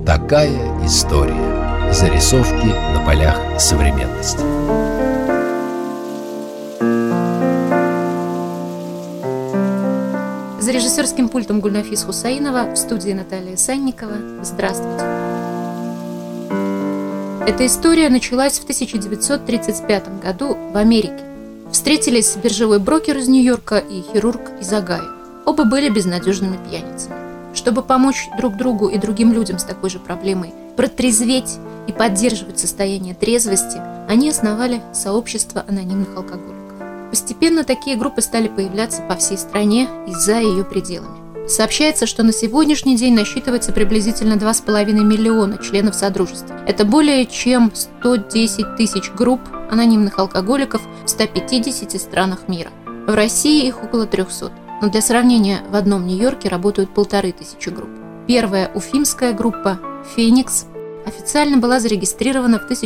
Такая история. Зарисовки на полях современности. За режиссерским пультом Гульнафис Хусаинова, в студии Наталья Санникова. Здравствуйте. Эта история началась в 1935 году в Америке. Встретились биржевой брокер из Нью-Йорка и хирург из Огайо. Оба были безнадежными пьяницами. Чтобы помочь друг другу и другим людям с такой же проблемой протрезветь и поддерживать состояние трезвости, они основали сообщество анонимных алкоголиков. Постепенно такие группы стали появляться по всей стране и за ее пределами. Сообщается, что на сегодняшний день насчитывается приблизительно 2,5 миллиона членов Содружества. Это более чем 110 тысяч групп анонимных алкоголиков в 150 странах мира. В России их около 300. Но для сравнения, в одном Нью-Йорке работают 1500 групп. Первая уфимская группа «Феникс» официально была зарегистрирована в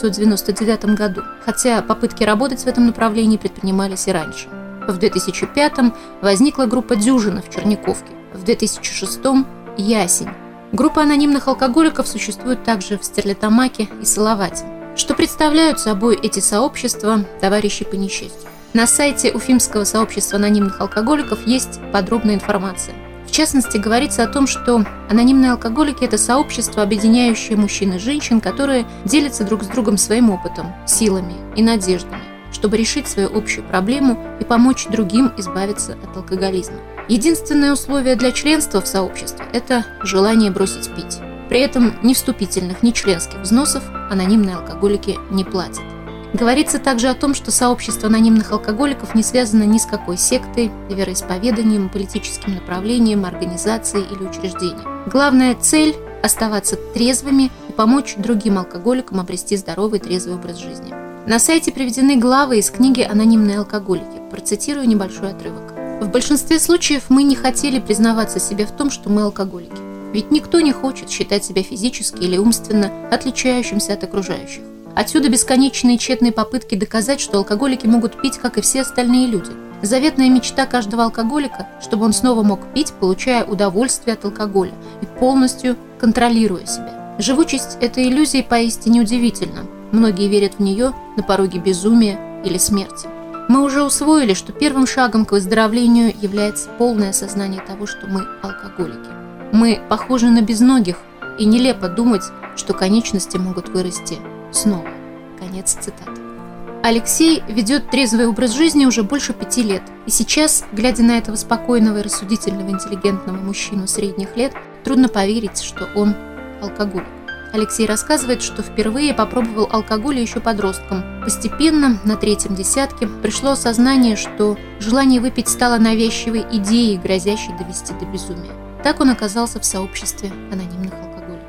1999 году, хотя попытки работать в этом направлении предпринимались и раньше. В 2005 возникла группа «Дюжина» в Черниковке, в 2006 – «Ясень». Группа анонимных алкоголиков существует также в Стерлитамаке и Салавате. Что представляют собой эти сообщества, товарищи по несчастью? На сайте Уфимского сообщества анонимных алкоголиков есть подробная информация. В частности, говорится о том, что анонимные алкоголики – это сообщество, объединяющее мужчин и женщин, которые делятся друг с другом своим опытом, силами и надеждами, чтобы решить свою общую проблему и помочь другим избавиться от алкоголизма. Единственное условие для членства в сообществе – это желание бросить пить. При этом ни вступительных, ни членских взносов анонимные алкоголики не платят. Говорится также о том, что сообщество анонимных алкоголиков не связано ни с какой сектой, вероисповеданием, политическим направлением, организацией или учреждением. Главная цель – оставаться трезвыми и помочь другим алкоголикам обрести здоровый трезвый образ жизни. На сайте приведены главы из книги «Анонимные алкоголики». Процитирую небольшой отрывок. В большинстве случаев мы не хотели признаваться себе в том, что мы алкоголики. Ведь никто не хочет считать себя физически или умственно отличающимся от окружающих. Отсюда бесконечные тщетные попытки доказать, что алкоголики могут пить, как и все остальные люди. Заветная мечта каждого алкоголика, чтобы он снова мог пить, получая удовольствие от алкоголя и полностью контролируя себя. Живучесть этой иллюзии поистине удивительна. Многие верят в нее на пороге безумия или смерти. Мы уже усвоили, что первым шагом к выздоровлению является полное осознание того, что мы алкоголики. Мы похожи на безногих, и нелепо думать, что конечности могут вырасти снова. Конец цитаты. Алексей ведет трезвый образ жизни уже больше 5 лет. И сейчас, глядя на этого спокойного и рассудительного, интеллигентного мужчину средних лет, трудно поверить, что он алкоголик. Алексей рассказывает, что впервые попробовал алкоголь еще подростком. Постепенно, на 3-м десятке, пришло осознание, что желание выпить стало навязчивой идеей, грозящей довести до безумия. Так он оказался в сообществе анонимных алкоголиков.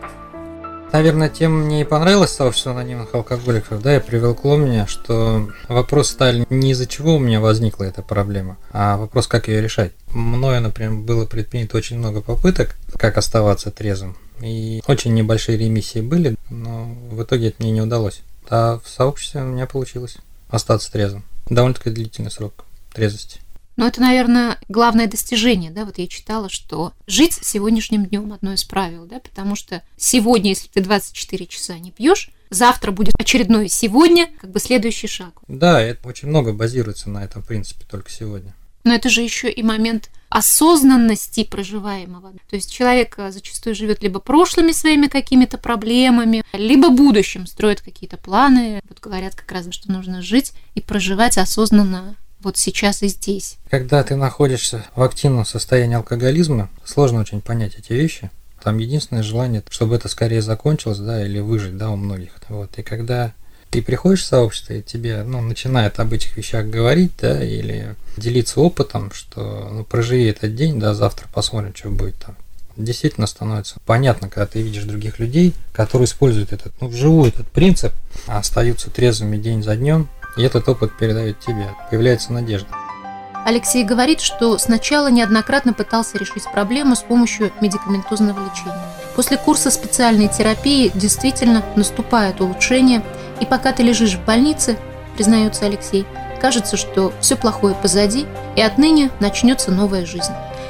Наверное, тем мне и понравилось сообщество анонимных алкоголиков, да, и привлекло меня, что вопрос стали не из-за чего у меня возникла эта проблема, а вопрос, как ее решать. Мною, например, было предпринято очень много попыток, как оставаться трезвым, и очень небольшие ремиссии были, но в итоге это мне не удалось. А в сообществе у меня получилось остаться трезвым. Довольно-таки длительный срок трезвости. Но это, наверное, главное достижение, да, вот я читала, что жить сегодняшним днем одно из правил, да, потому что сегодня, если ты 24 часа не пьешь, завтра будет очередное сегодня, как бы следующий шаг. Да, это очень много базируется на этом принципе только сегодня. Но это же еще и момент осознанности проживаемого. То есть человек зачастую живет либо прошлыми своими какими-то проблемами, либо будущим, строит какие-то планы. Вот говорят как раз, что нужно жить и проживать осознанно вот сейчас и здесь. Когда ты находишься в активном состоянии алкоголизма, сложно очень понять эти вещи. Там единственное желание, чтобы это скорее закончилось, да, или выжить, да, у многих. Вот. И когда ты приходишь в сообщество, и тебе, начинают об этих вещах говорить, да, или делиться опытом, что, проживи этот день, да, завтра посмотрим, что будет там. Действительно становится понятно, когда ты видишь других людей, которые используют вживую этот принцип, а остаются трезвыми день за днем, и этот опыт передает тебе, появляется надежда. Алексей говорит, что сначала неоднократно пытался решить проблему с помощью медикаментозного лечения. После курса специальной терапии действительно наступает улучшение, и пока ты лежишь в больнице, признается Алексей, кажется, что все плохое позади, и отныне начнется новая жизнь.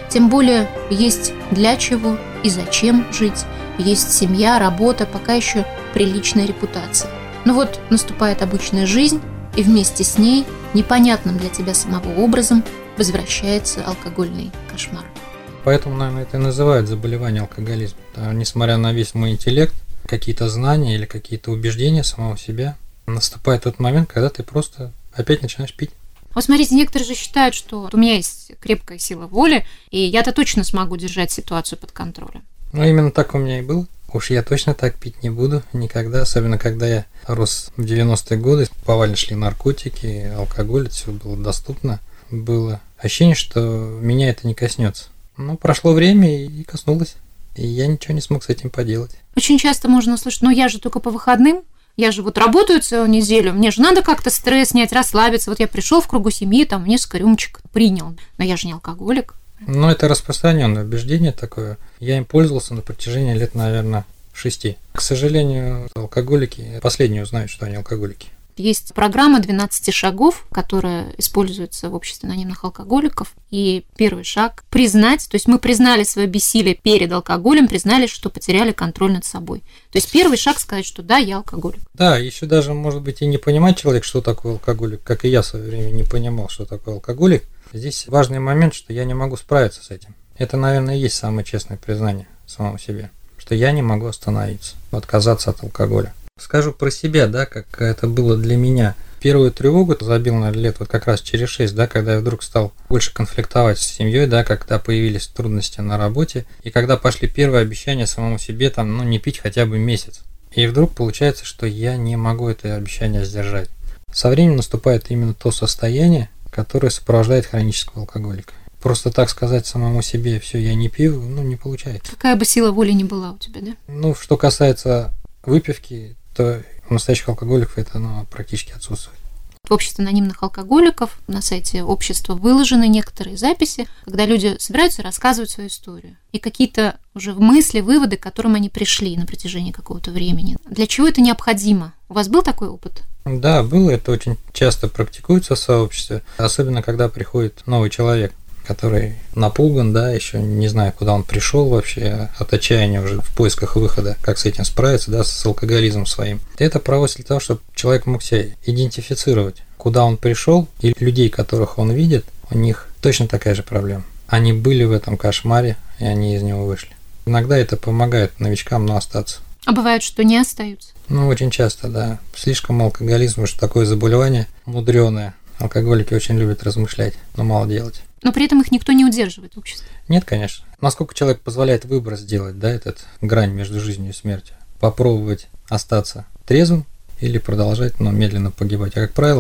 Тем более есть для чего и зачем жить, есть семья, работа, пока еще приличная репутация. Но вот наступает обычная жизнь, и вместе с ней, непонятным для тебя самого образом, возвращается алкогольный кошмар. Поэтому, наверное, это и называют заболевание алкоголизмом. Несмотря на весь мой интеллект, какие-то знания или какие-то убеждения самого себя, наступает тот момент, когда ты просто опять начинаешь пить. Вот смотрите, некоторые же считают, что у меня есть крепкая сила воли, и я-то точно смогу держать ситуацию под контролем. Ну, именно так у меня и было. Уж я точно так пить не буду никогда, особенно когда я рос в 90-е годы. Повально шли наркотики, алкоголь, это все было доступно. Было ощущение, что меня это не коснется. Но прошло время и коснулось, и я ничего не смог с этим поделать. Очень часто можно услышать, но я же только по выходным, я же вот работаю целую неделю, мне же надо как-то стресс снять, расслабиться. Вот я пришел в кругу семьи, там несколько рюмочек принял, но я же не алкоголик. Ну, это распространенное убеждение такое. Я им пользовался на протяжении лет, наверное, 6. К сожалению, алкоголики последние узнают, что они алкоголики. Есть программа 12 шагов, которая используется в обществе анонимных алкоголиков. И первый шаг – признать, то есть мы признали свое бессилие перед алкоголем, признали, что потеряли контроль над собой. То есть первый шаг – сказать, что да, я алкоголик. Да, еще даже, может быть, и не понимать человек, что такое алкоголик, как и я в свое время не понимал, что такое алкоголик. Здесь важный момент, что я не могу справиться с этим. Это, наверное, и есть самое честное признание самому себе, что я не могу остановиться, отказаться от алкоголя. Скажу про себя, да, как это было для меня. Первую тревогу забил, наверное, лет вот как раз через 6, да, когда я вдруг стал больше конфликтовать с семьей, да, когда появились трудности на работе, и когда пошли первые обещания самому себе, там, не пить хотя бы месяц. И вдруг получается, что я не могу это обещание сдержать. Со временем наступает именно то состояние, которое сопровождает хронического алкоголика. Просто так сказать самому себе, все, я не пью, не получается. Какая бы сила воли ни была у тебя, да? Что касается выпивки, то у настоящих алкоголиков это практически отсутствует. В обществе анонимных алкоголиков на сайте общества выложены некоторые записи, когда люди собираются рассказывать свою историю. И какие-то уже мысли, выводы, к которым они пришли на протяжении какого-то времени. Для чего это необходимо? У вас был такой опыт? Да, было. Это очень часто практикуется в сообществе. Особенно, когда приходит новый человек, который напуган, да, еще не знаю, куда он пришел вообще, от отчаяния уже в поисках выхода, как с этим справиться, да, с алкоголизмом своим. Это проводится для того, чтобы человек мог себя идентифицировать, куда он пришел, и людей, которых он видит, у них точно такая же проблема. Они были в этом кошмаре, и они из него вышли. Иногда это помогает новичкам, остаться. А бывает, что не остаются? Очень часто, да. Слишком алкоголизм, что такое заболевание мудреное. Алкоголики очень любят размышлять, но мало делать. Но при этом их никто не удерживает в обществе. Нет, конечно. Насколько человек позволяет выбор сделать, да, этот грань между жизнью и смертью. Попробовать остаться трезвым или продолжать, медленно погибать. А как правило,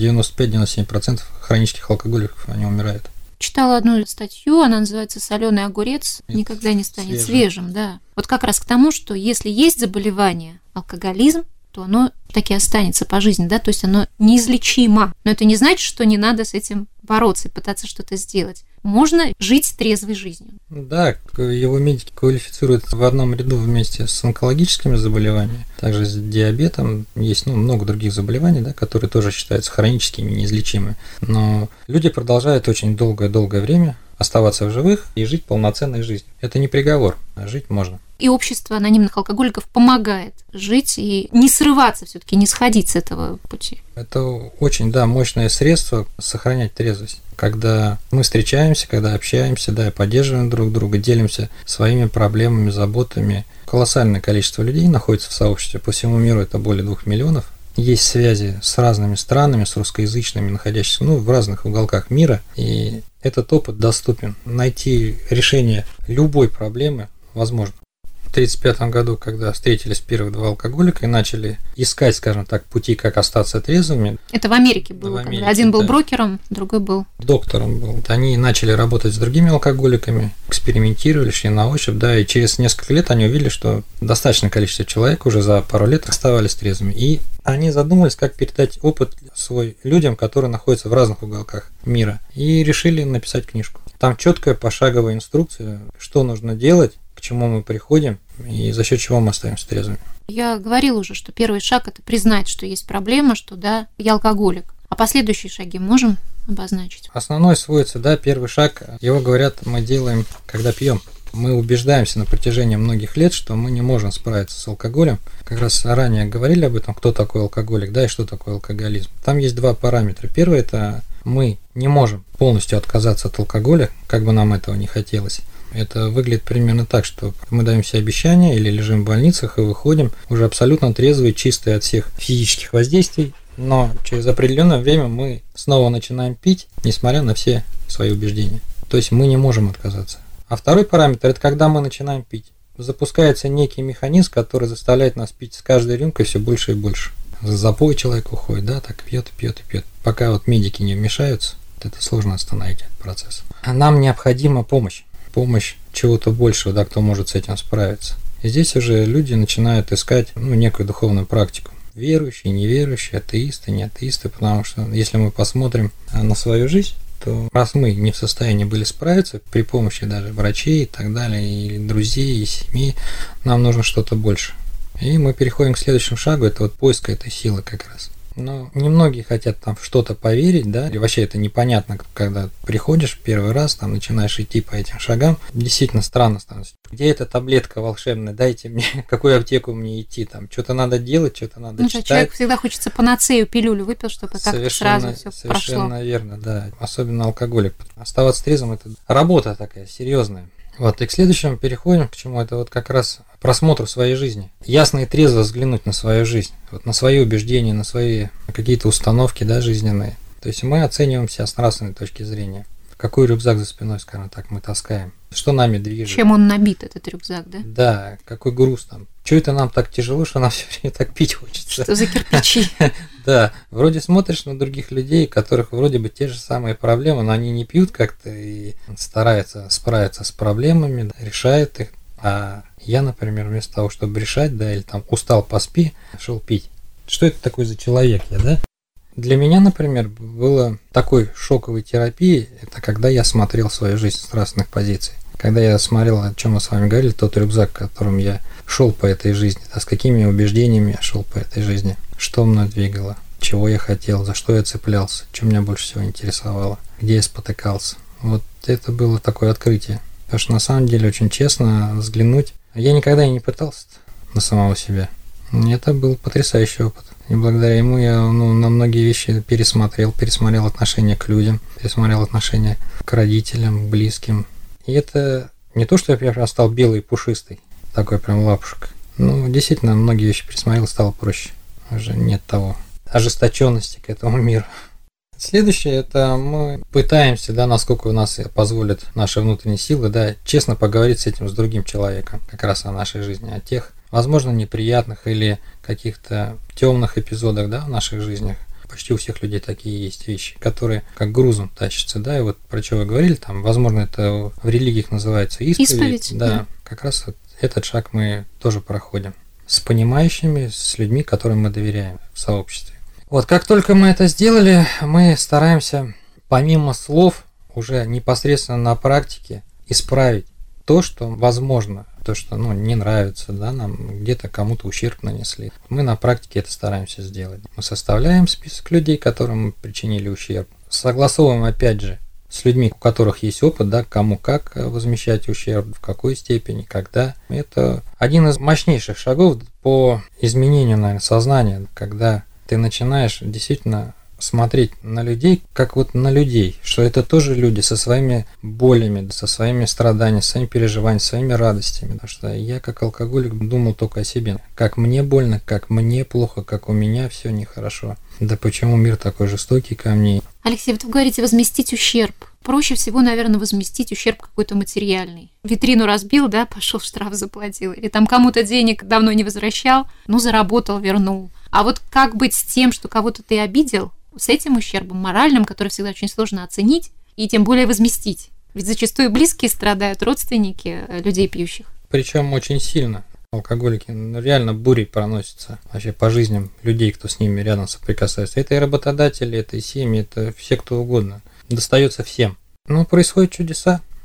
95-97% хронических алкоголиков, они умирают. Читала одну статью, она называется «Соленый огурец никогда не станет свежим». Да. Вот как раз к тому, что если есть заболевание, алкоголизм, то оно таки останется по жизни, да, то есть оно неизлечимо. Но это не значит, что не надо с этим бороться и пытаться что-то сделать. Можно жить трезвой жизнью. Да, его медики квалифицируют в одном ряду вместе с онкологическими заболеваниями, также с диабетом. Есть много других заболеваний, да, которые тоже считаются хроническими, неизлечимыми. Но люди продолжают очень долгое время оставаться в живых и жить полноценной жизнью. Это не приговор, а жить можно. И общество анонимных алкоголиков помогает жить и не срываться все-таки, не сходить с этого пути. Это очень, мощное средство сохранять трезвость. Когда мы встречаемся, когда общаемся, и поддерживаем друг друга, делимся своими проблемами, заботами. Колоссальное количество людей находится в сообществе. По всему миру это более 2 миллионов. Есть связи с разными странами, с русскоязычными, находящимися в разных уголках мира. И этот опыт доступен. Найти решение любой проблемы возможно. В 1935 году, когда встретились первые 2 алкоголика и начали искать, скажем так, пути, как остаться трезвыми. Это в Америке было. Один был брокером, другой был доктором. Они начали работать с другими алкоголиками, экспериментировали, шли на ощупь, и через несколько лет они увидели, что достаточное количество человек уже за пару лет оставались трезвыми. И они задумались, как передать опыт свой людям, которые находятся в разных уголках мира. И решили написать книжку. Там четкая пошаговая инструкция, что нужно делать, к чему мы приходим и за счет чего мы остаемся трезвыми. Я говорила уже, что первый шаг – это признать, что есть проблема, что я алкоголик. А последующие шаги можем обозначить? Основной сводится, да, первый шаг, его, говорят, мы делаем, когда пьем. Мы убеждаемся на протяжении многих лет, что мы не можем справиться с алкоголем. Как раз ранее говорили об этом, кто такой алкоголик, да, и что такое алкоголизм. Там есть два параметра. Первый – это мы не можем полностью отказаться от алкоголя, как бы нам этого не хотелось. Это выглядит примерно так, что мы даем себе обещание или лежим в больницах и выходим уже абсолютно трезвые, чистые от всех физических воздействий, но через определенное время мы снова начинаем пить, несмотря на все свои убеждения. То есть мы не можем отказаться. А второй параметр – это когда мы начинаем пить. Запускается некий механизм, который заставляет нас пить с каждой рюмкой все больше и больше. Запой человек уходит, да, так пьет, пьет и пьет. Пока вот медики не вмешаются, это сложно остановить этот процесс. А нам необходима помощь чего-то большего, да, кто может с этим справиться. И здесь уже люди начинают искать некую духовную практику. Верующие, неверующие, атеисты, не атеисты, потому что если мы посмотрим на свою жизнь, то раз мы не в состоянии были справиться при помощи даже врачей и так далее, и друзей, и семьи, нам нужно что-то больше. И мы переходим к следующему шагу, это вот поиск этой силы как раз. Но немногие хотят там в что-то поверить, да, и вообще это непонятно, когда приходишь первый раз, там начинаешь идти по этим шагам, действительно странно становится. Где эта таблетка волшебная, дайте мне, какую аптеку мне идти, там, что-то надо делать, что-то надо читать. Человек всегда хочется панацею, пилюлю выпил, чтобы как-то сразу все прошло. Совершенно верно, да, особенно алкоголик. Оставаться трезвым – это работа такая серьезная. Вот, и к следующему переходим, к чему это вот как раз просмотру своей жизни. Ясно и трезво взглянуть на свою жизнь, вот на свои убеждения, на свои какие-то установки, да, жизненные. То есть мы оцениваем себя с нравственной точки зрения. Какой рюкзак за спиной, скажем так, мы таскаем. Что нами движет. Чем он набит, этот рюкзак, да? Да, какой груз там. Чего это нам так тяжело, что нам все время так пить хочется? Что за кирпичи? Да, вроде смотришь на других людей, у которых вроде бы те же самые проблемы, но они не пьют как-то и стараются справиться с проблемами, решают их. А я, например, вместо того, чтобы решать, да, или там устал, поспи, шел пить. Что это такой за человек я, да? Для меня, например, было такой шоковой терапией, это когда я смотрел свою жизнь с нравственных позиций. Когда я смотрел, о чем мы с вами говорили, тот рюкзак, которым я шел по этой жизни, да, с какими убеждениями я шел по этой жизни, что мной двигало, чего я хотел, за что я цеплялся, что меня больше всего интересовало, где я спотыкался. Вот это было такое открытие. Потому что на самом деле очень честно взглянуть. Я никогда и не пытался на самого себя. Это был потрясающий опыт. И благодаря ему я на многие вещи пересмотрел отношение к людям, пересмотрел отношение к родителям, к близким. И это не то, что я прям стал белый и пушистый, такой прям лапушек. Действительно, многие вещи пересмотрел, стало проще. Уже нет того ожесточенности к этому миру. Следующее, это мы пытаемся, да, насколько у нас позволят наши внутренние силы, да, честно поговорить с этим, с другим человеком, как раз о нашей жизни, о тех, возможно, неприятных или каких-то темных эпизодах, да, в наших жизнях. Почти у всех людей такие есть вещи, которые как грузом тащатся, да, и вот про что вы говорили, там, возможно, это в религиях называется исповедь. Да, как раз вот этот шаг мы тоже проходим с понимающими, с людьми, которым мы доверяем в сообществе. Вот, как только мы это сделали, мы стараемся, помимо слов, уже непосредственно на практике исправить то, что возможно, то, что не нравится, да, нам где-то кому-то ущерб нанесли. Мы на практике это стараемся сделать. Мы составляем список людей, которым мы причинили ущерб. Согласовываем, опять же, с людьми, у которых есть опыт, да, кому как возмещать ущерб, в какой степени, когда. Это один из мощнейших шагов по изменению, наверное, сознания, когда ты начинаешь действительно смотреть на людей, как вот на людей, что это тоже люди со своими болями, со своими страданиями, со своими переживаниями, со своими радостями. Потому что я как алкоголик думал только о себе. Как мне больно, как мне плохо, как у меня все нехорошо. Да почему мир такой жестокий ко мне? Алексей, вот вы говорите возместить ущерб. Проще всего, наверное, возместить ущерб какой-то материальный. Витрину разбил, да, пошел штраф заплатил. Или там кому-то денег давно не возвращал, заработал, вернул. А вот как быть с тем, что кого-то ты обидел, с этим ущербом моральным, который всегда очень сложно оценить и тем более возместить? Ведь зачастую близкие страдают, родственники людей пьющих. Причем очень сильно. Алкоголики реально бурей проносятся вообще по жизням людей, кто с ними рядом соприкасается. Это и работодатели, это и семьи, это все кто угодно. Достается всем. Происходят чудеса.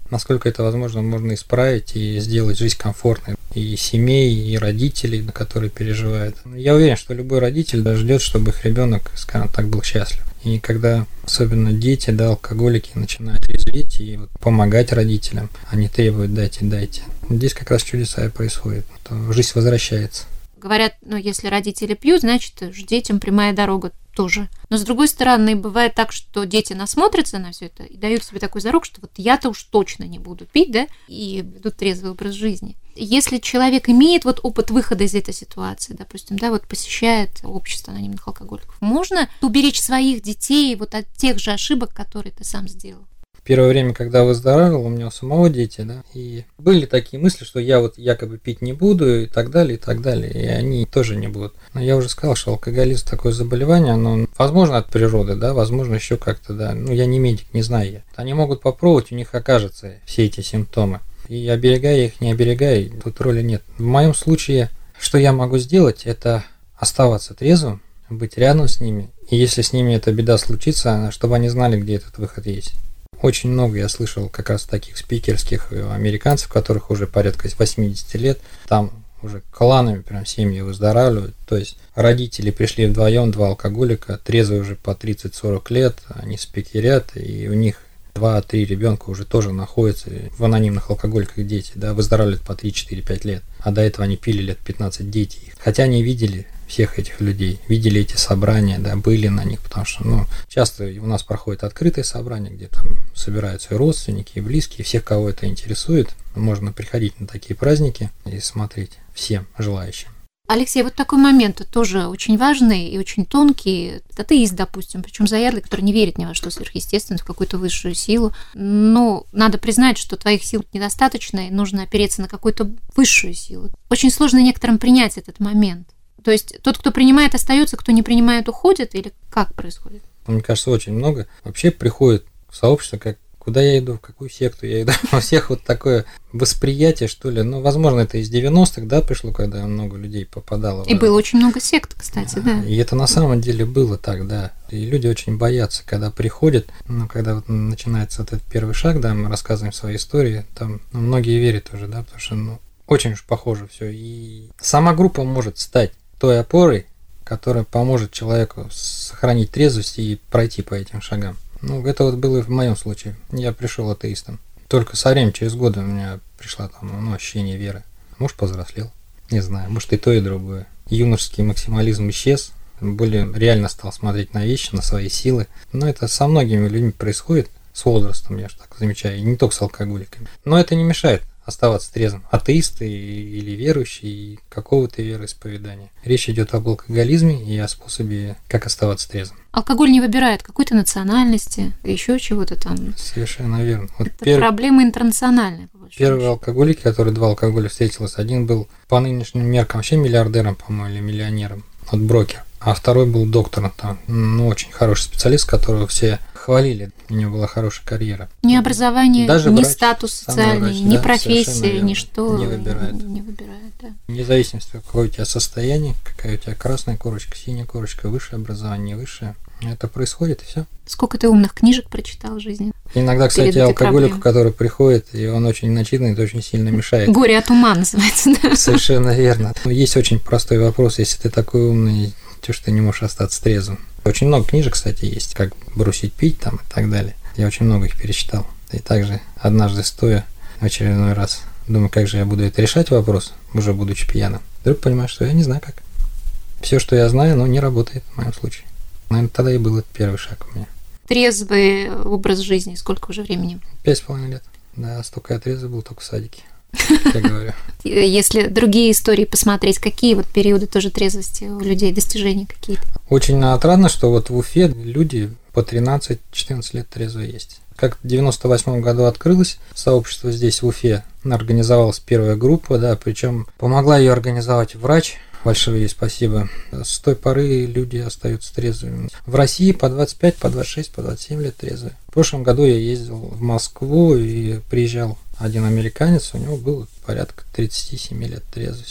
насколько это возможно, можно исправить и сделать жизнь комфортной и семей, и родителей, на которые переживают. Я уверен, что любой родитель ждет, чтобы их ребенок, скажем так, был счастлив. И когда особенно дети, да, алкоголики начинают резветь и вот помогать родителям, они требуют дайте. Здесь как раз чудеса и происходят. Жизнь возвращается. Говорят, если родители пьют, значит, детям прямая дорога тоже. Но с другой стороны, бывает так, что дети насмотрятся на все это и дают себе такой зарок, что вот я-то уж точно не буду пить, да, и ведут трезвый образ жизни. Если человек имеет вот опыт выхода из этой ситуации, допустим, да, вот посещает общество анонимных алкоголиков, можно уберечь своих детей вот от тех же ошибок, которые ты сам сделал? Первое время, когда выздоравливал, у меня у самого дети, да, и были такие мысли, что я вот якобы пить не буду и так далее, и они тоже не будут. Но я уже сказал, что алкоголизм такое заболевание, оно возможно от природы, да, возможно еще как-то, да, я не медик, не знаю я. Они могут попробовать, у них окажутся все эти симптомы. И оберегая их, не оберегая, тут роли нет. В моем случае, что я могу сделать, это оставаться трезвым, быть рядом с ними, и если с ними эта беда случится, чтобы они знали, где этот выход есть. Очень много я слышал как раз таких спикерских американцев, которых уже порядка 80 лет, там уже кланами прям семьи выздоравливают. То есть родители пришли вдвоем, два алкоголика, трезвые уже по 30-40 лет, они спикерят, и у них 2-3 ребенка уже тоже находятся в анонимных алкоголиках дети, да, выздоравливают по 3-4-5 лет. А до этого они пили лет 15 дети. Хотя они видели всех этих людей, видели эти собрания, да, были на них, потому что, часто у нас проходят открытые собрания, где там собираются и родственники, и близкие, всех, кого это интересует, можно приходить на такие праздники и смотреть всем желающим. Алексей, вот такой момент тоже очень важный и очень тонкий. Атеист, допустим, причем заядлый, который не верит ни во что сверхъестественное, в какую-то высшую силу. Но надо признать, что твоих сил недостаточно, и нужно опереться на какую-то высшую силу. Очень сложно некоторым принять этот момент. То есть тот, кто принимает, остается, кто не принимает, уходит, или как происходит? Мне кажется, очень много. Вообще приходит в сообщество, как куда я иду, в какую секту я иду. У всех вот такое восприятие, что ли. Возможно, это из 90-х, да, пришло, когда много людей попадало. И было очень много сект, кстати, да. И это на самом деле было так, да. И люди очень боятся, когда приходят, когда вот начинается вот этот первый шаг, да, мы рассказываем свои истории, там многие верят уже, да, потому что, очень уж похоже все. И сама группа может стать той опорой, которая поможет человеку сохранить трезвость и пройти по этим шагам. Это вот было в моем случае. Я пришел атеистом. Только со временем, через годы у меня пришла там, ощущение веры. Может, повзрослел. Не знаю, может, и то, и другое. Юношеский максимализм исчез. Более реально стал смотреть на вещи, на свои силы. Но это со многими людьми происходит с возрастом, я же так замечаю, и не только с алкоголиками. Но это не мешает оставаться трезвым. Атеисты или верующие, какого-то вероисповедания. Речь идет об алкоголизме и о способе, как оставаться трезвым. Алкоголь не выбирает какой-то национальности, еще чего-то там. Совершенно верно. Это проблема интернациональная. Первый алкоголик, который два алкоголя встретилось, один был по нынешним меркам вообще миллиардером, по-моему, или миллионером, брокер. А второй был доктором, там, очень хороший специалист, которого все хвалили. У него была хорошая карьера. Ни образование, даже ни врач, статус социальный, ни профессия, ничто не выбирает. Да. Вне зависимости, какое у тебя состояние, какая у тебя красная корочка, синяя корочка, высшее образование, не высшее. Это происходит, и все. Сколько ты умных книжек прочитал в жизни? Иногда, кстати, алкоголику, который приходит, и он очень начитанный, это очень сильно мешает. Горе от ума называется, да? Совершенно верно. Есть очень простой вопрос, если ты такой умный, то что ты не можешь остаться трезвым. Очень много книжек, кстати, есть, как бросить пить там и так далее. Я очень много их перечитал. И также однажды стоя в очередной раз, думаю, как же я буду это решать вопрос, уже будучи пьяным. Вдруг понимаю, что я не знаю как. Все, что я знаю, не работает в моем случае. Наверное, тогда и был первый шаг у меня. Трезвый образ жизни, сколько уже времени? 5,5 лет. Да, столько я трезвый был только в садике, я говорю. Если другие истории посмотреть, какие вот периоды тоже трезвости у людей, достижения какие-то? Очень отрадно, что вот в Уфе люди по 13-14 лет трезвые есть. Как в 98 году открылось сообщество здесь, в Уфе, организовалась первая группа, да, причем помогла ее организовать врач. Большое ей спасибо. С той поры люди остаются трезвыми. В России по 25, по 26, по 27 лет трезвые. В прошлом году я ездил в Москву и приезжал один американец, у него было порядка 37 лет трезвости.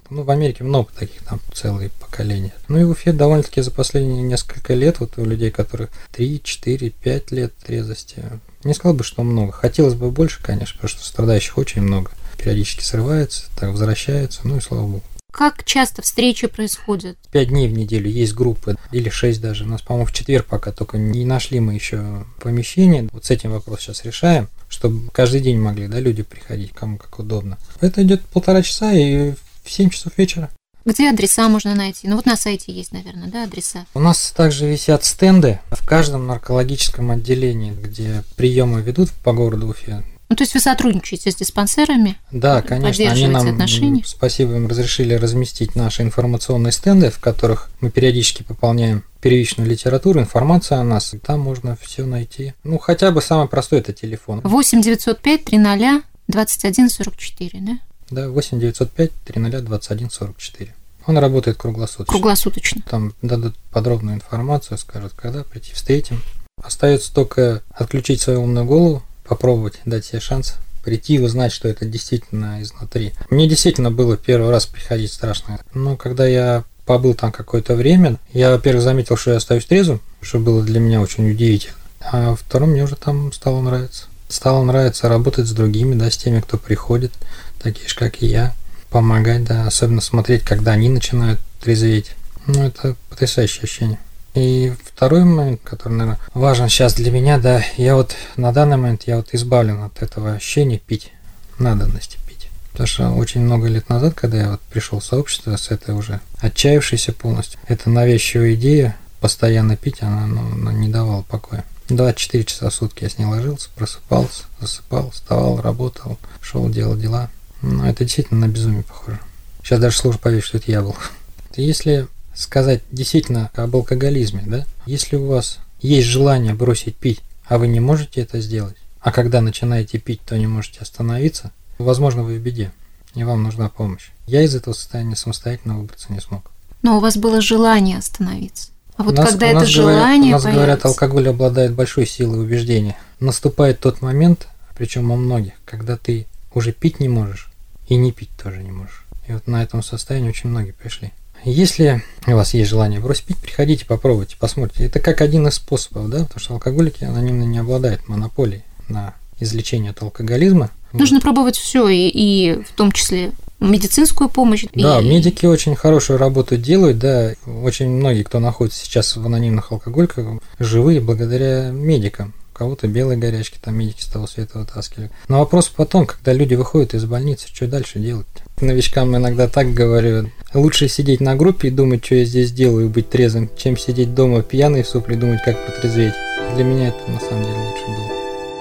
Ну, в Америке много таких, там целые поколения. Ну и в Уфе довольно-таки за последние несколько лет, вот у людей, которых 3, 4, 5 лет трезвости, не сказал бы, что много. Хотелось бы больше, конечно, потому что страдающих очень много. Периодически срывается, так возвращается, ну и слава богу. Как часто встречи происходят? 5 дней в неделю есть группы, или 6 даже. У нас, по-моему, в четверг пока только не нашли мы еще помещение. Вот с этим вопрос сейчас решаем, чтобы каждый день могли, да, люди приходить, кому как удобно. Это идет 1,5 часа и в 7 часов вечера. Где адреса можно найти? Ну вот на сайте есть, наверное, да, адреса? У нас также висят стенды в каждом наркологическом отделении, где приемы ведут по городу Уфе. Ну, то есть вы сотрудничаете с диспансерами? Да, конечно, они нам, отношения? Спасибо им, разрешили разместить наши информационные стенды, в которых мы периодически пополняем первичную литературу, информацию о нас, и там можно все найти. Ну, хотя бы самое простое – это телефон. 8 905 300 21 44, да? Да, 8 905 300 21 44. Он работает круглосуточно. Круглосуточно. Там дадут подробную информацию, скажут, когда прийти, встретим. Остается только отключить свою умную голову, попробовать, дать себе шанс прийти и узнать, что это действительно изнутри. Мне действительно было первый раз приходить страшно. Но когда я побыл там какое-то время, я, во-первых, заметил, что я остаюсь трезвым, что было для меня очень удивительно. А во-вторых, мне уже там стало нравиться. Стало нравиться работать с другими, да, с теми, кто приходит, такие же, как и я. Помогать, да, особенно смотреть, когда они начинают трезветь. Ну, это потрясающее ощущение. И второй момент, который, наверное, важен сейчас для меня, да, я вот на данный момент я вот избавлен от этого ощущения пить, надобности пить. Потому что очень много лет назад, когда я вот пришел в сообщество с этой уже отчаявшейся полностью, эта навязчивая идея постоянно пить, она не давала покоя. 24 часа в сутки я с ней ложился, просыпался, засыпал, вставал, работал, шел, делал дела. Но это действительно на безумие похоже. Сейчас даже сложно поверить, что это я был. Если сказать действительно об алкоголизме, да? Если у вас есть желание бросить пить, а вы не можете это сделать, а когда начинаете пить, то не можете остановиться, возможно, вы в беде, и вам нужна помощь. Я из этого состояния самостоятельно выбраться не смог. Но у вас было желание остановиться. А вот когда это желание появится... говорят, алкоголь обладает большой силой убеждения. Наступает тот момент, причем у многих, когда ты уже пить не можешь и не пить тоже не можешь. И вот на этом состоянии очень многие пришли. Если у вас есть желание бросить пить, приходите, попробуйте, посмотрите. Это как один из способов, да, потому что алкоголики анонимно не обладают монополией на излечение от алкоголизма. Нужно пробовать все, и в том числе медицинскую помощь. Да, медики очень хорошую работу делают, да. Очень многие, кто находится сейчас в анонимных алкоголиках, живые благодаря медикам. У кого-то белые горячки, там медики с того света вытаскивали. Но вопрос потом, когда люди выходят из больницы, что дальше делать? Новичкам иногда так говорю: лучше сидеть на группе и думать, что я здесь делаю, и быть трезвым, чем сидеть дома пьяный в сопли и думать, как протрезветь. Для меня это на самом деле лучше было.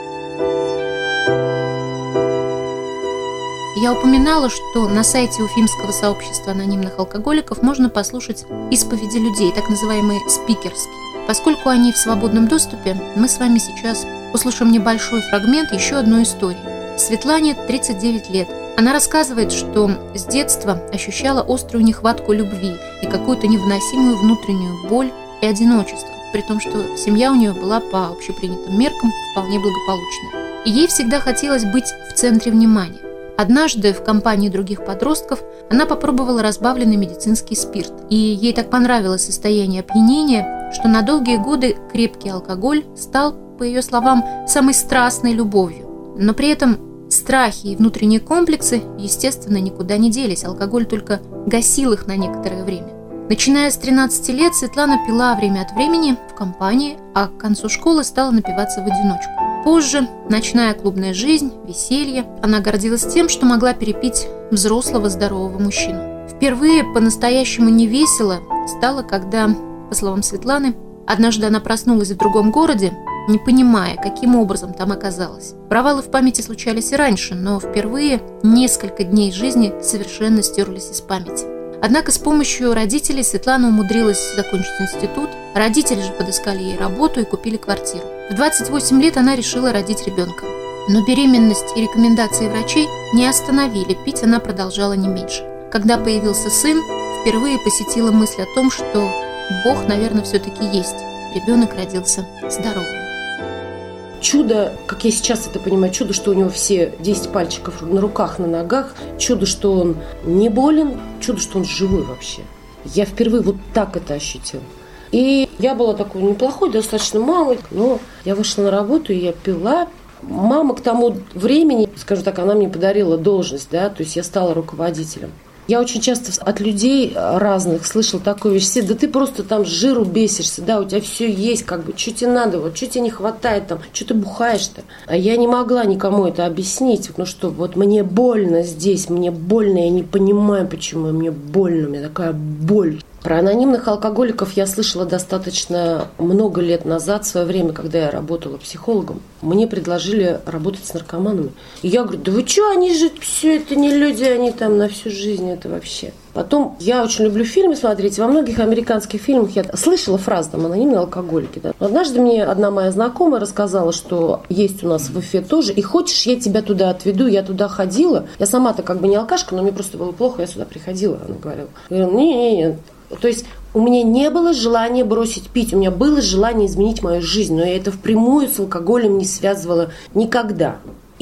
Я упоминала, что на сайте Уфимского сообщества анонимных алкоголиков можно послушать исповеди людей, так называемые спикерские. Поскольку они в свободном доступе, мы с вами сейчас услышим небольшой фрагмент еще одной истории. Светлане 39 лет. Она рассказывает, что с детства ощущала острую нехватку любви и какую-то невыносимую внутреннюю боль и одиночество, при том, что семья у нее была по общепринятым меркам вполне благополучная. И ей всегда хотелось быть в центре внимания. Однажды в компании других подростков она попробовала разбавленный медицинский спирт. И ей так понравилось состояние опьянения, что на долгие годы крепкий алкоголь стал, по ее словам, самой страстной любовью. Но при этом страхи и внутренние комплексы, естественно, никуда не делись. Алкоголь только гасил их на некоторое время. Начиная с 13 лет Светлана пила время от времени в компании, а к концу школы стала напиваться в одиночку. Позже ночная клубная жизнь, веселье. Она гордилась тем, что могла перепить взрослого здорового мужчину. Впервые по-настоящему невесело стало, когда, по словам Светланы, однажды она проснулась в другом городе, не понимая, каким образом там оказалась. Провалы в памяти случались и раньше, но впервые несколько дней жизни совершенно стерлись из памяти. Однако с помощью родителей Светлана умудрилась закончить институт, родители же подыскали ей работу и купили квартиру. В 28 лет она решила родить ребенка. Но беременность и рекомендации врачей не остановили, пить она продолжала не меньше. Когда появился сын, впервые посетила мысль о том, что Бог, наверное, все-таки есть. Ребенок родился здоровым. чудо, как я сейчас это понимаю, чудо, что у него все 10 пальчиков на руках, на ногах, чудо, что он не болен, чудо, что он живой вообще. Я впервые вот так это ощутила. И я была такой неплохой, достаточно мамой, но я вышла на работу, и я пила. Мама к тому времени, скажем так, она мне подарила должность, да, то есть я стала руководителем. Я очень часто от людей разных слышала такую вещь: да ты просто там с жиру бесишься, да, у тебя все есть, как бы, что тебе надо, вот, что тебе не хватает там, что ты бухаешь-то. А я не могла никому это объяснить, ну что, вот мне больно здесь, мне больно, я не понимаю, почему мне больно, у меня такая боль. Про анонимных алкоголиков я слышала достаточно много лет назад, в свое время, когда я работала психологом. Мне предложили работать с наркоманами. И я говорю: да вы что, они же все это не люди, они там на всю жизнь, это вообще. Потом я очень люблю фильмы смотреть. Во многих американских фильмах я слышала фразу там «анонимные алкоголики». Да. Однажды мне одна моя знакомая рассказала, что есть у нас в Уфе тоже. И хочешь, я тебя туда отведу? Я туда ходила. Я сама-то как бы не алкашка, но мне просто было плохо, я сюда приходила. Она говорила: не-не-не. То есть у меня не было желания бросить пить, у меня было желание изменить мою жизнь, но я это впрямую с алкоголем не связывала никогда.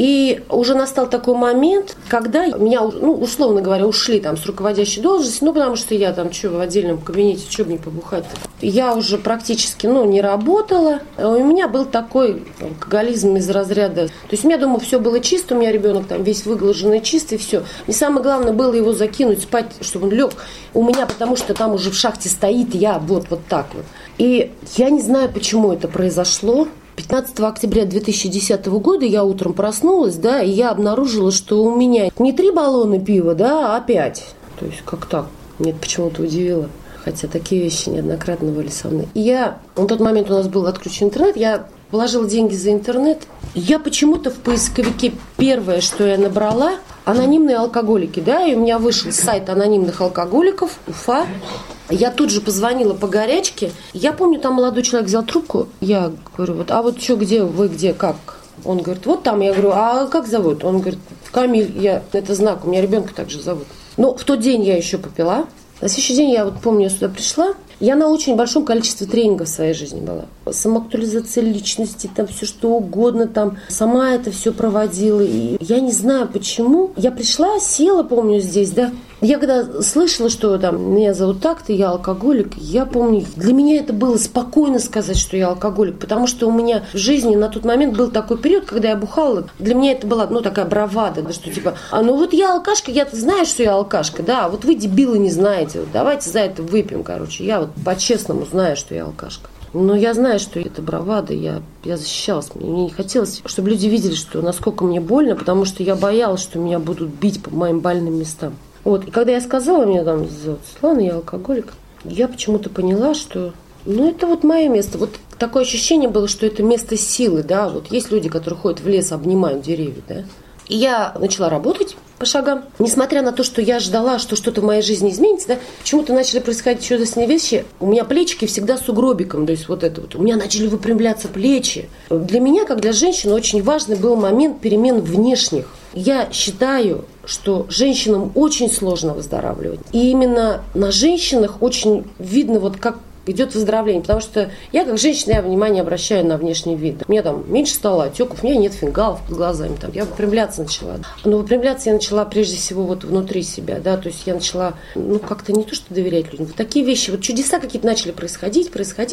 И уже настал такой момент, когда меня, условно говоря, ушли там с руководящей должности, потому что я там в отдельном кабинете, что бы не побухать-то. Я уже практически, не работала. У меня был такой алкоголизм из разряда. То есть у меня дома все было чисто, у меня ребенок там весь выглаженный, чистый, все. И самое главное было его закинуть спать, чтобы он лег у меня, потому что там уже в шахте стоит я вот так вот. И я не знаю, почему это произошло. 15 октября 2010 года я утром проснулась, да, и я обнаружила, что у меня не 3 баллона пива, да, а 5. То есть как так? Меня это почему-то удивило. Хотя такие вещи неоднократно были со мной. И на тот момент у нас был отключен интернет, я положила деньги за интернет. Я почему-то в поисковике первое, что я набрала, анонимные алкоголики, да, и у меня вышел сайт анонимных алкоголиков, Уфа. Я тут же позвонила по горячке. Я помню, там молодой человек взял трубку. Я говорю: а вот что, где вы, где, как? Он говорит: вот там. Я говорю: а как зовут? Он говорит: Камиль. Это знак, у меня ребенка также зовут. Но в тот день я еще попила. На следующий день я помню, я сюда пришла. Я на очень большом количестве тренингов в своей жизни была. Самоактуализация личности, там все что угодно, там сама это все проводила. И я не знаю почему. Я пришла, села, помню, здесь, да. Я когда слышала, что там меня зовут так-то, я алкоголик, я помню, для меня это было спокойно сказать, что я алкоголик, потому что у меня в жизни на тот момент был такой период, когда я бухала. Для меня это была, такая бравада, да, что типа: вот я алкашка, я-то знаю, что я алкашка, да, а вот вы, дебилы, не знаете, вот давайте за это выпьем, короче. Я вот по-честному знаю, что я алкашка. Но я знаю, что это бравада, я защищалась. Мне не хотелось, чтобы люди видели, что насколько мне больно, потому что я боялась, что меня будут бить по моим больным местам. Вот. И когда я сказала, меня там зовут Светлана, я алкоголик, я почему-то поняла, что это вот мое место. Вот такое ощущение было, что это место силы, да. Вот есть люди, которые ходят в лес, обнимают деревья, да. И я начала работать по шагам. Несмотря на то, что я ждала, что что-то в моей жизни изменится, да, почему-то начали происходить чудесные вещи. У меня плечики всегда с угробиком, то есть вот это вот. У меня начали выпрямляться плечи. Для меня, как для женщины, очень важный был момент перемен внешних. Я считаю, что женщинам очень сложно выздоравливать. И именно на женщинах очень видно, вот как идет выздоровление. Потому что я, как женщина, я внимание обращаю на внешний вид. У меня там меньше стало отеков, у меня нет фингалов под глазами. Там, я выпрямляться начала. Но выпрямляться я начала прежде всего вот внутри себя. Да? То есть я начала как-то не то что доверять людям. Вот такие вещи, вот чудеса какие-то начали происходить.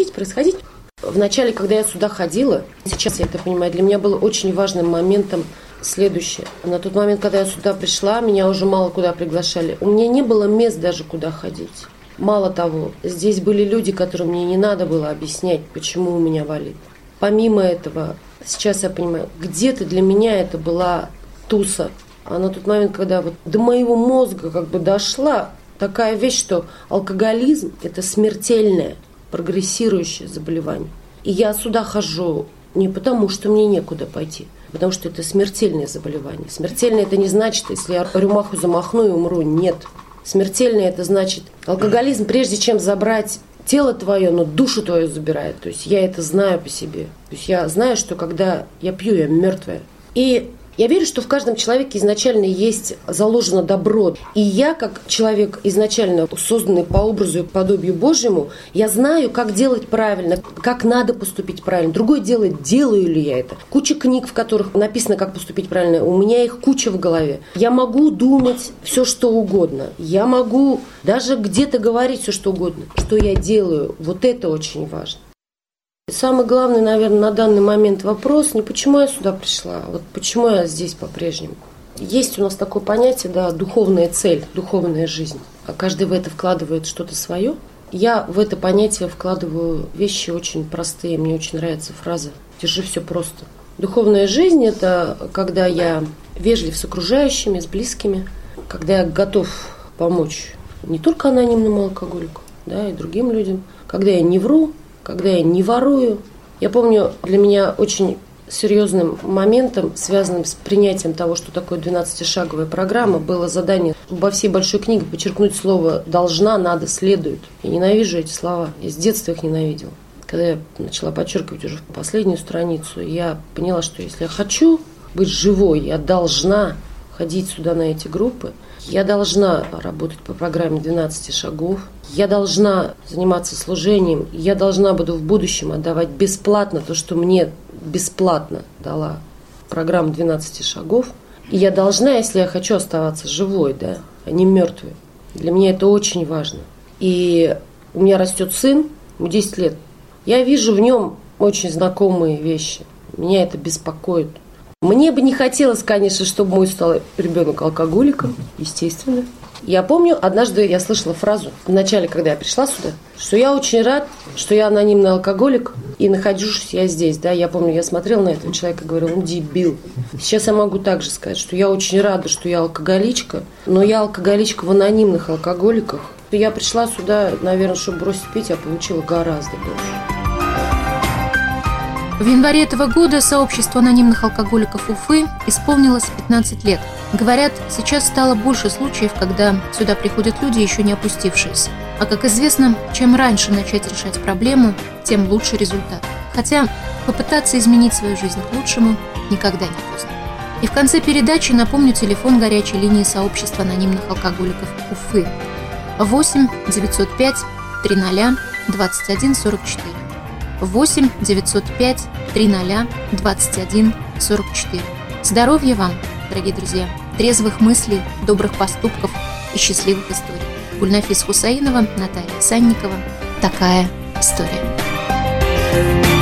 В начале, когда я сюда ходила, сейчас я это понимаю, для меня было очень важным моментом следующее. На тот момент, когда я сюда пришла, меня уже мало куда приглашали. У меня не было мест даже куда ходить. Мало того, здесь были люди, которым мне не надо было объяснять, почему у меня болит. Помимо этого, сейчас я понимаю, где-то для меня это была туса. А на тот момент, когда вот до моего мозга как бы дошла такая вещь, что алкоголизм – это смертельное, прогрессирующее заболевание. И я сюда хожу не потому, что мне некуда пойти, потому что это смертельное заболевание. Смертельное – это не значит, если я рюмаху замахну и умру. Нет. Смертельное – это значит, алкоголизм, прежде чем забрать тело твое, но душу твою забирает. То есть я это знаю по себе. То есть я знаю, что когда я пью, я мертвая. И Я верю, что в каждом человеке изначально есть заложено добро. И я, как человек изначально созданный по образу и подобию Божьему, я знаю, как делать правильно, как надо поступить правильно. Другое дело, делаю ли я это. Куча книг, в которых написано, как поступить правильно. У меня их куча в голове. Я могу думать все, что угодно. Я могу даже где-то говорить все, что угодно. Что я делаю, вот это очень важно. Самый главный, наверное, на данный момент вопрос не почему я сюда пришла, а вот почему я здесь по-прежнему. Есть у нас такое понятие, да, духовная цель, духовная жизнь. А каждый в это вкладывает что-то свое. Я в это понятие вкладываю вещи очень простые. Мне очень нравится фраза «держи все просто». Духовная жизнь – это когда я вежлив с окружающими, с близкими, когда я готов помочь не только анонимному алкоголику, да, и другим людям, когда я не вру, когда я не ворую. Я помню, для меня очень серьезным моментом, связанным с принятием того, что такое 12-шаговая программа, было задание во всей большой книге подчеркнуть слово «должна», «надо», «следует». Я ненавижу эти слова. Я с детства их ненавидела. Когда я начала подчеркивать уже в последнюю страницу, я поняла, что если я хочу быть живой, я должна ходить сюда на эти группы, я должна работать по программе 12 шагов, я должна заниматься служением, я должна буду в будущем отдавать бесплатно то, что мне бесплатно дала программа 12 шагов. И я должна, если я хочу оставаться живой, да, а не мертвой. Для меня это очень важно. И у меня растет сын, ему 10 лет. Я вижу в нем очень знакомые вещи. Меня это беспокоит. Мне бы не хотелось, конечно, чтобы мой стал ребенок алкоголиком, естественно. Я помню, однажды я слышала фразу в начале, когда я пришла сюда, что я очень рад, что я анонимный алкоголик и нахожусь я здесь. Да? Я помню, я смотрела на этого человека и говорила, он дебил. Сейчас я могу также сказать, что я очень рада, что я алкоголичка, но я алкоголичка в анонимных алкоголиках. Я пришла сюда, наверное, чтобы бросить пить, я получила гораздо больше. В январе этого года сообществу анонимных алкоголиков Уфы исполнилось 15 лет. Говорят, сейчас стало больше случаев, когда сюда приходят люди, еще не опустившиеся. А как известно, чем раньше начать решать проблему, тем лучше результат. Хотя попытаться изменить свою жизнь к лучшему никогда не поздно. И в конце передачи напомню телефон горячей линии сообщества анонимных алкоголиков Уфы 8 905 300 21 44. 8 905 300 21 44. Здоровья вам, дорогие друзья, трезвых мыслей, добрых поступков и счастливых историй. Гульнафис Хусаинова, Наталья Санникова. Такая история.